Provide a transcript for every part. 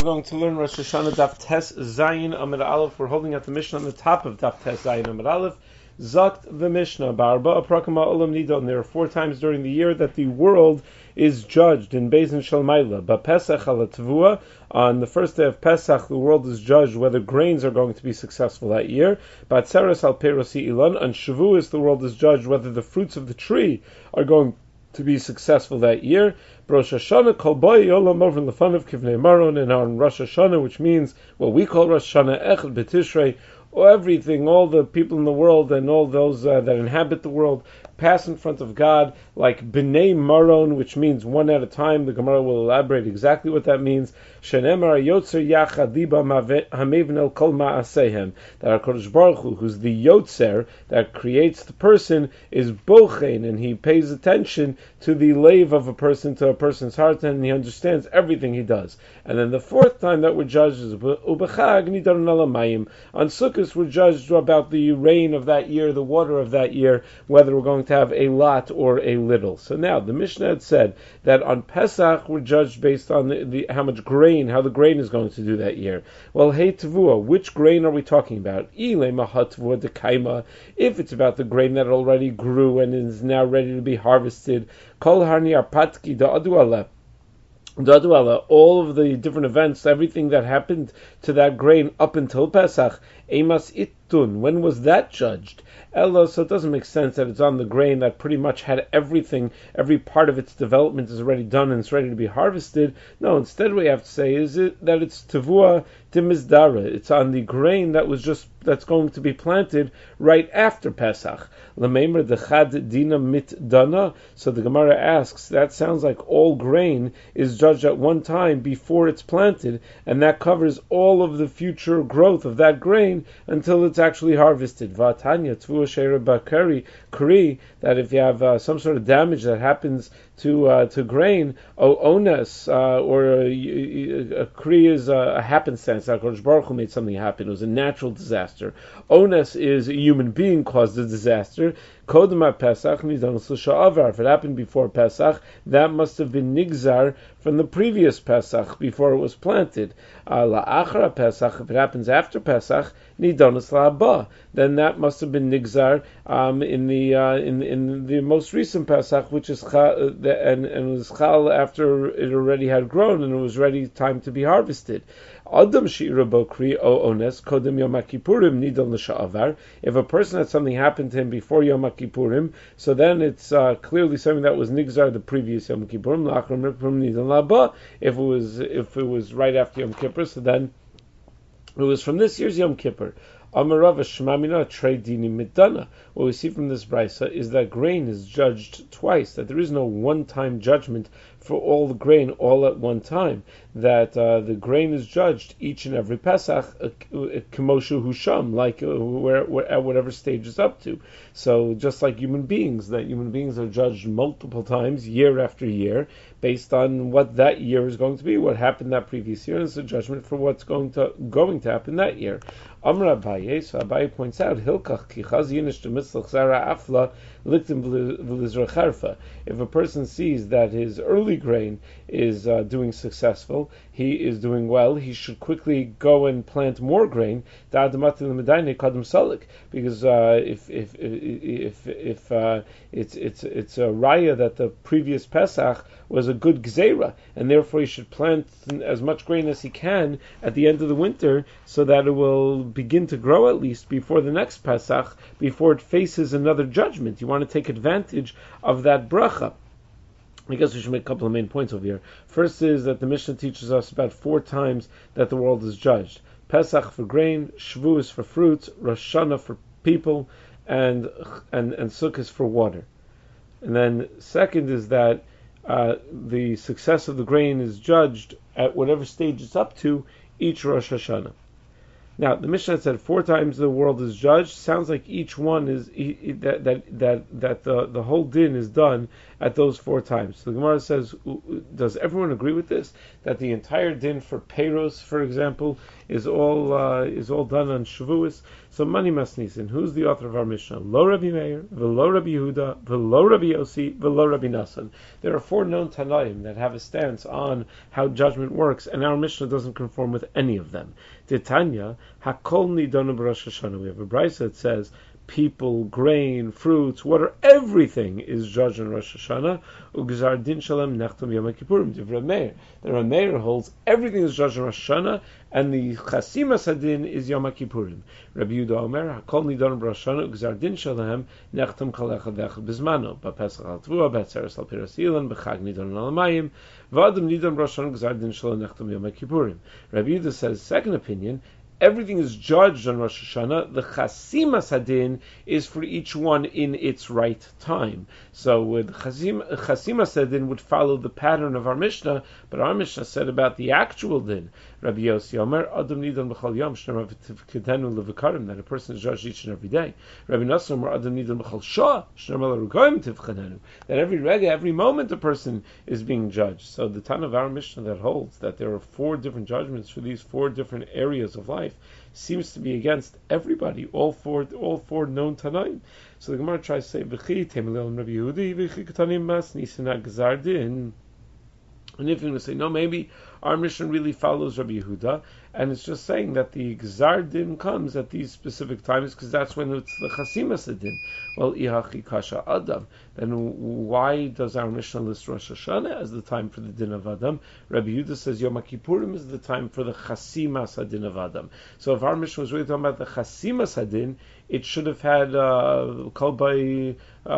going to learn Rosh Hashanah Daf Tes Zayin Amid Aleph. We're holding at the Mishnah on the top of Daf Tes Zayin Amid Aleph. Zakt the Mishnah Barba Prakama Olam Nidon. There are 4 times during the year that the world is judged in Beis Shalmaila. Ba Pesach al Tvua. On the first day of Pesach, the world is judged whether grains are going to be successful that year. Batzeres al Perosi Ilan. On Shavuos, the world is judged whether the fruits of the tree are going to be successful that year. Rosh Hashanah kol boy yolam over lefanav kivnei maron, and on Rosh Hashanah, which means what we call Rosh Hashanah echad b'tishrei, everything, all the people in the world and all those that inhabit the world pass in front of God like b'nei maron, which means one at a time. The Gemara will elaborate exactly what that means. Shenemar yotzer yachad liba hamevin el kol ma'asehem, that HaKadosh Baruch Hu, who's the yotzer that creates the person, is bochein, and he pays attention to the lave of a person, to a person's heart, and he understands everything he does. And then the 4th time that we're judged is ubechag nidon alamayim. On Sukkot we're judged about the rain of that year, the water of that year, whether we're going to have a lot or a little. So now the Mishnah had said that on Pesach we're judged based on the how much grain, how the grain is going to do that year. Well, hey Tavua, which grain are we talking about? Ile mahatvua dekaima. If it's about the grain that already grew and is now ready to be harvested, kol harni arpatki da'adu aleh. All of the different events, everything that happened to that grain up until Pesach, Emas Ittun, when was that judged? Ella, so it doesn't make sense that it's on the grain that pretty much had everything, every part of its development is already done and it's ready to be harvested. No, instead what we have to say is that it's Tavua Dimizdara. It's on the grain that's going to be planted right after Pesach. Lameimer dechad dina mit dana. So the Gemara asks, that sounds like all grain is judged at one time before it's planted, and that covers all of the future growth of that grain until it's actually harvested. Vatanya tvua sheira bakari kri, that if you have some sort of damage that happens to grain, ones, or a kri is a happenstance. HaKadosh Baruch Hu made something happen. It was a natural disaster. Ones is a human being caused the disaster. Kodem Pesach nidon l'sha'avar. If it happened before Pesach, that must have been nigzar from the previous Pesach before it was planted. La'achra Pesach, if it happens after Pesach, nidon l'haba. Then that must have been nigzar in the most recent Pesach, which is and was chal after it already had grown and it was ready time to be harvested. Adam she'ira bokri o ones kodem Yom Kippurim nidon l'sha'avar. If a person had something happen to him before Yom Kippurim, so then it's clearly something that was nigzar the previous Yom Kippurim. La'achar Kippurim nidon la'aba. If it was right after Yom Kippur, so then it was from this year's Yom Kippur. Amarava Shmamina Trei Dini Midana. What we see from this brisa is that grain is judged twice, that there is no one-time judgment for all the grain all at one time, that the grain is judged each and every Pesach, Kemoshu Husham, like where at whatever stage it's up to. So just like human beings, that human beings are judged multiple times, year after year, based on what that year is going to be, what happened that previous year, and it's a judgment for what's going to happen that year. Amr Abaye, so Abaye points out, Hilkach kichaz yinish to mitzlach zara afla liktim v'lizracharfa. If a person sees that his early grain is doing successful, he is doing well, he should quickly go and plant more grain. Because if it's a raya that the previous Pesach was a good gzeira, and therefore he should plant as much grain as he can at the end of the winter, so that it will begin to grow at least before the next Pesach, before it faces another judgment. You want to take advantage of that bracha. I guess we should make a couple of main points over here. First is that the Mishnah teaches us about 4 times that the world is judged. Pesach for grain, Shavuos for fruits, Rosh Hashanah for people, and Sukkot for water. And then second is that the success of the grain is judged at whatever stage it's up to each Rosh Hashanah. Now, the Mishnah said 4 times the world is judged. Sounds like each one is that the whole din is done at those 4 times. So the Gemara says, does everyone agree with this? That the entire din for Peiros, for example, is all done on Shavuos. So Mani Masnisin, who's the author of our Mishnah? Lo Rabbi Meir, v'lo Rabbi Yehuda, v'lo Rabbi Yossi, v'lo Rabbi Nassan. There are 4 known Tanaim that have a stance on how judgment works, and our Mishnah doesn't conform with any of them. Titania, Hakol Nidonu b'Rosh Hashanah. We have a brayso that says people, grain, fruits, water, everything is judged on Rosh Hashanah. Ugzar din shalem nechtam Yom Kippurim. Divrei Meir. The Rameir holds everything is judged on Rosh Hashanah, and the Chasimas Hadin is Yom Kippurim. Rabbi Yehuda Omer, Hakol Nidonu b'Rosh Hashanah, Ugzar din shalem nechtam kol echad v'echad bizmano. B'Pesach al Tvua, b'Atzeres al Piras Ilan, b'Chag Nidonu al Mayim, v'Adam Nidonu b'Rosh Hashanah, Ugzar din shalem nechtam Yom Kippurim. Rabbi Yehuda says, second opinion, everything is judged on Rosh Hashanah. The Chasimas Hadin is for each one in its right time. So with Chasimas Hadin would follow the pattern of our Mishnah, but our Mishnah said about the actual din. Rabbi Yossi Omer, Adam Nidon B'chal Yom, Shneimar V'tivkedenu L'Vikarim, that a person is judged each and every day. Rabbi Nassan Omer, Adam Nidon B'chal Shah, Shneimar L'Rugoyim Tivkedenu, that every rega, every moment a person is being judged. So the Tan of our Mishnah that holds that there are 4 different judgments for these 4 different areas of life seems to be against everybody, all four known Tanaim. So the Gemara tries to say, V'chi Temelel Rabbi Yehudi, V'chi Ketanim Mas Nisana Gzardin. And if you're going to say, no, maybe our mission really follows Rabbi Yehuda, and it's just saying that the Gzar Din comes at these specific times, because that's when it's the Chasimas Din. Well, Ihachi Kasha Adam. Then why does our Mishnah list Rosh Hashanah as the time for the Din of Adam? Rabbi Yehuda says Yom Kippurim is the time for the Chasimas Din of Adam. So if our Mishnah was really talking about the Chasimas Din, it should have had Kol Bai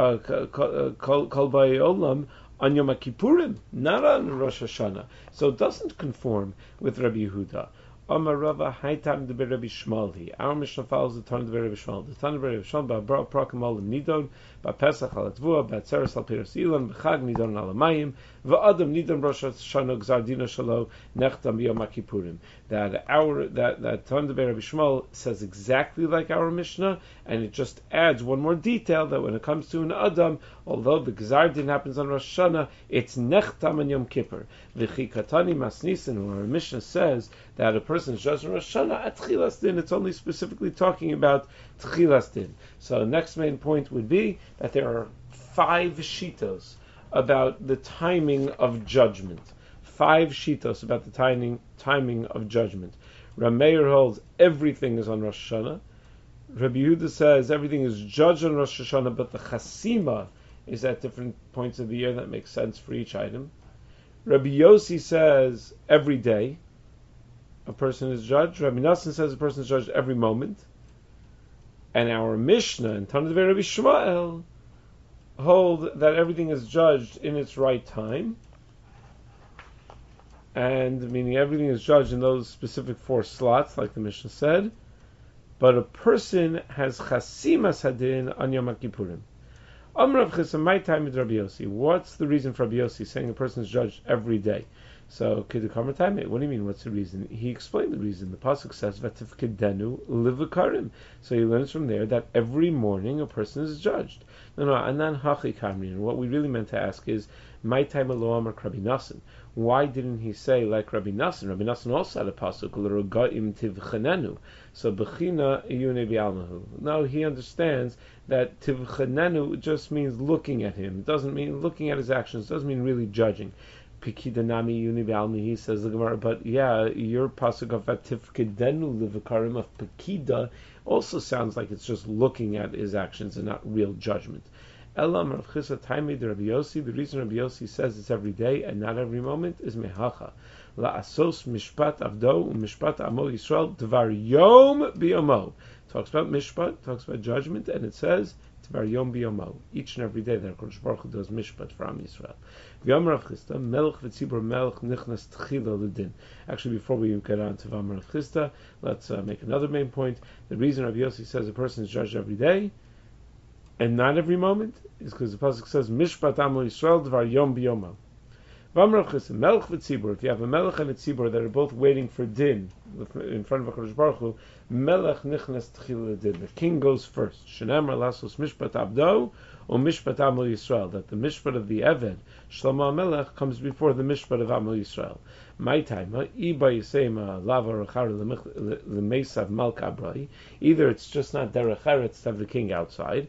Olam on Yom Kippurim, not on Rosh Hashanah. So it doesn't conform with Rabbi Yehuda. Amar Rava Haitam de Rabbi Shmuel. Our Mishnah follows the Tan of Rabbi Shmuel. The Tan of Rabbi Shmuel ba Prakam al Nidon, ba Pesach al Tvua, ba Tzeres al Piras Ilan, b'Chag Nidon al Mayim, v'Adam Nidon Rosh Hashanah Gzar Dina Shalo Nechtam Yom Kippurim. That Tan of Rabbi Shmuel says exactly like our Mishnah, and it just adds one more detail that when it comes to an Adam, although the Gzar Din happens on Rosh Hashanah, it's Nechtam on Yom Kippur. V'chi Katani Masnisin, where our Mishnah says that a person is judged on Rosh Hashanah at Tchilas Din, it's only specifically talking about Tchilas Din. So the next main point would be that there are 5 shitos about the timing of judgment. 5 shitos about the timing of judgment. Rameir holds everything is on Rosh Hashanah. Rabbi Yehuda says everything is judged on Rosh Hashanah, but the Chasima is at different points of the year. That makes sense for each item. Rabbi Yossi says every day a person is judged. Rabbi Nassan says a person is judged every moment. And our Mishnah and Tanna Devei Rabbi Shmuel hold that everything is judged in its right time, and meaning everything is judged in those specific 4 slots, like the Mishnah said. But a person has Chasimas Hadin on Yom Kippurim. Amrav Chisa, my time with Rabbi Yossi. What's the reason for Rabbi Yossi saying a person is judged every day? So, Kiddukamar time. What do you mean? What's the reason? He explained the reason. The pasuk says Vatifkedenu livikarim. So he learns from there that every morning a person is judged. No, and then hachi kamrin. What we really meant to ask is, my time aloam or Rabbi Nassan. Why didn't he say like Rabbi Nassan? Rabbi Nassan also had a pasuk l'rogaim tivchenenu. So bechina iyune bi'almahu. Now he understands that tivchenenu just means looking at him. It doesn't mean looking at his actions. It doesn't mean really judging. Pikida nami yuni bi'almi, he says the Gemara, but yeah, your pasuk of tifkedenu livikarim of Pikida also sounds like it's just looking at his actions and not real judgment. Elam Rav Chisa Taimid Rabbi Yossi. The reason Rabbi Yossi says it's every day and not every moment is mehacha la asos mishpat avdo mishpat amo Yisrael dvar yom biyomo. Talks about mishpat, talks about judgment, and it says dvar yom biyomo. Each and every day that HaKadosh Baruch Hu does mishpat for Am Yisrael. V'yom Rav Chista melech v'tzibur melech nichnas tchila l'din. Actually, before we get on to V'am Rav Chista, let's make another main point. The reason Rabbi Yossi says a person is judged every day and not every moment is because the pasuk says Mishpat Amo Yisrael Dvar Yom Biyomo. If you have a melech and a tzibur that are both waiting for din in front of HaKadosh Baruch Hu, melech nichnas tchila din. The king goes first. Shenamar lasos mishpat abdo or mishpat Amal Yisrael. That the mishpat of the Eved, Shlomo HaMelech, comes before the mishpat of Amal Yisrael. My time, either it's just not derech eretz to have the king outside,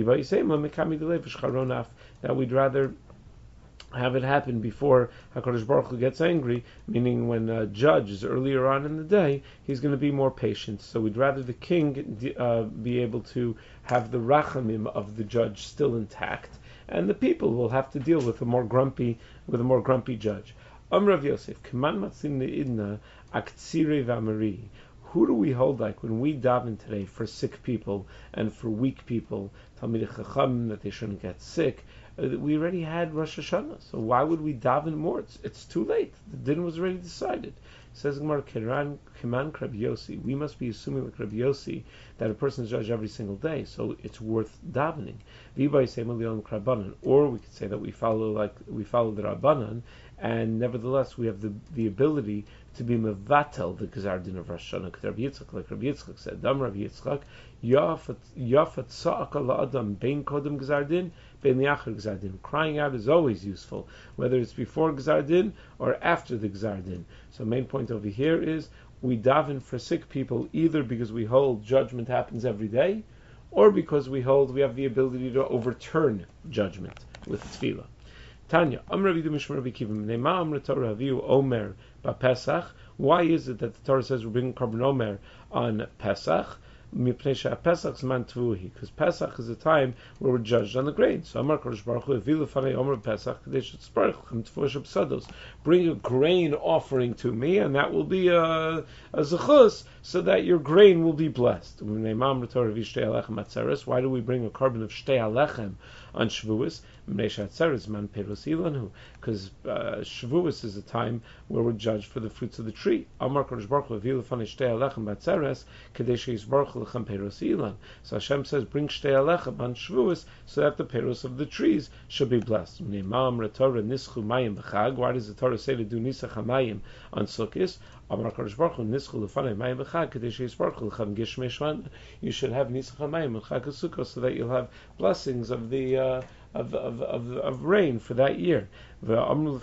that we'd rather have it happen before HaKadosh Baruch Hu gets angry, meaning when a judge is earlier on in the day, he's going to be more patient. So we'd rather the king be able to have the rachamim of the judge still intact, and the people will have to deal with a more grumpy judge. Rav Yosef, K'man matzin le'idna aktsire v'amari. Who do we hold like when we daven today for sick people and for weak people, Talmidei Chacham, that they shouldn't get sick? We already had Rosh Hashanah, so why would we daven more? It's too late. The din was already decided. Says Gemara, Kiman Rabbi Yossi. We must be assuming like Rabbi Yossi that a person is judged every single day, so it's worth davening. Or we could say that we follow the Rabbanan, and nevertheless we have the ability to be mevatel the Gzar Din of Rosh Hashanah. Like Rabbi Yitzchak said, Dam Rabbi Yitzchak, Yafat Sa'aka La'adam Bein Kodem Gzar Din, Bein Li'achar Gzar Din. Crying out is always useful, whether it's before Gzar Din or after the Gzar Din. So main point over here is we daven for sick people either because we hold judgment happens every day, or because we have the ability to overturn judgment with tefillah. Tanya, Amar Rabbi Mishmar Rabbi Kivim, Ne'ma Amar Torah Haviu Omer Ba'Pesach. Why is it that the Torah says we're bringing Korban Omer on Pesach? Because Pesach is a time where we're judged on the grain. So Amar Kodesh Baruch Hu, Omer Pesach, bring a grain offering to me, and that will be a zechus, so that your grain will be blessed. Why do we bring a carbon of shtei alechem on Shavuos? Because Shavuos is a time where we're judged for the fruits of the tree. Amar Kodesh Baruch Hu, so Hashem says, bring shtei alechem on Shavuos, so that the peros of the trees should be blessed. Why does the Torah say to do nisach hamayim on Sukkot? Amar Kodesh Baruch Hu, nischu lefanei mayim b'chag, kadesh yisbarchu lechem gishmei shvan. You should have nisach hamayim on Chag HaSukkos, so that you'll have blessings of the of rain for that year. And you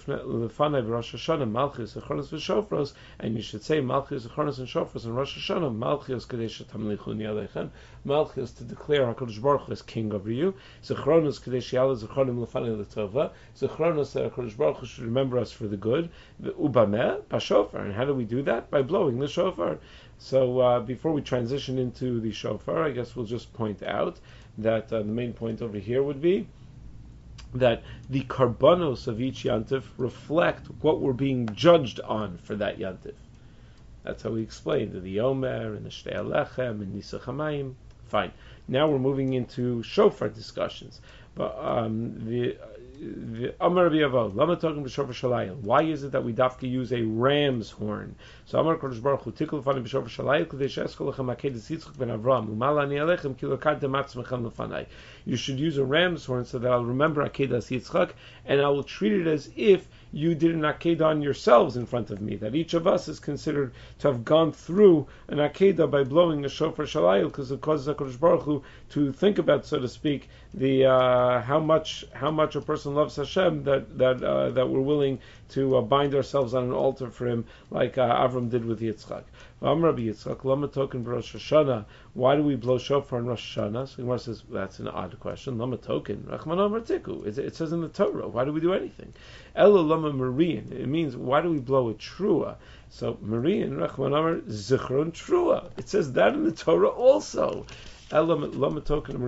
should say Malchus, Achronos, and Shofros in Rosh Hashanah, Malchus Kadesh Tamlichuni Alechem, Malchus to declare HaKadosh Baruch Hu as king over you, Zechronos Kadesh Yala Zechronim Lefanei L'Tova, Zechronos that HaKadosh Baruch Hu should remember us for the good, Ubameh, Bashofar. And how do we do that? By blowing the shofar. So before we transition into the shofar, I guess we'll just point out that the main point over here would be that the karbanos of each yantif reflect what we're being judged on for that yantif. That's how we explained the Omer and the Shtei Alechem and Nisach Hamayim. Fine. Now we're moving into shofar discussions. But the Amar Rabbi Yavo, Lama talking b'shofar shalayil. Why is it that we dafka use a ram's horn? So Amar Kodesh Baruch Hu, Tikul Lefani b'shofar shalayil, K'dei she'eskol lechem akedes Yitzchak ben Avram, U'malani alechem ki lokadtem atzmechem lefanai. You should use a ram's horn so that I'll remember akedas Yitzchak, and I will treat it as if you did an akedah on yourselves in front of me. That each of us is considered to have gone through an akedah by blowing a shofar shalayil, because it causes HaKadosh Baruch Hu to think about, so to speak, the how much a person loves Hashem that we're willing to bind ourselves on an altar for Him, like Avram did with Yitzchak. Rabbi Yitzchak, Lama token Rosh Hashanah. Why do we blow shofar on Rosh Hashanah? So Gemara says that's an odd question. Lama token, Rachman Amar Tiku. It says in the Torah. Why do we do anything? Elo Lama Marian. It means why do we blow a trua? So Marian, Rachman Amar Zichron Trua. It says that in the Torah also. Why is it that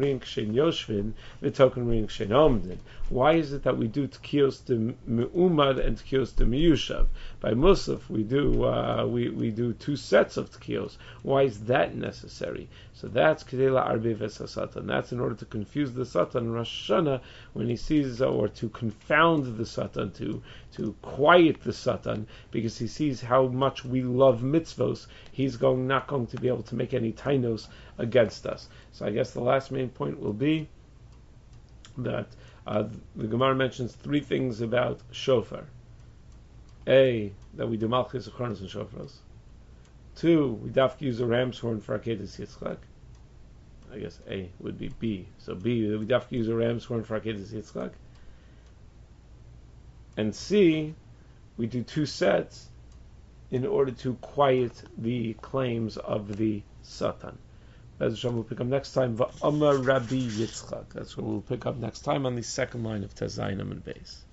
we do Tkiyos de Me'umad and Tkiyos de Meyushav? By Musaf we do two sets of Tkiyos. Why is that necessary? So that's Kedela Arbe Vesasatan. That's in order to confuse the Satan in Rosh Hashanah when he sees, or to confound the Satan, to quiet the Satan, because he sees how much we love mitzvos. He's not going to be able to make any tainos against us. So I guess the last main point will be that the Gemara mentions three things about shofar. A, that we do Malchus, Achronos, and Shofros. 2, we dafka use a ram's horn for Akedas Yitzchak. I guess A would be B. So B, we dafka use a ram's horn for Akedas Yitzchak. And C, we do 2 sets in order to quiet the claims of the Satan. As Hashem will pick up next time, Va'amar Rabbi Yitzchak. That's what we'll pick up next time on the second line of Tez Zayin Amud Beis.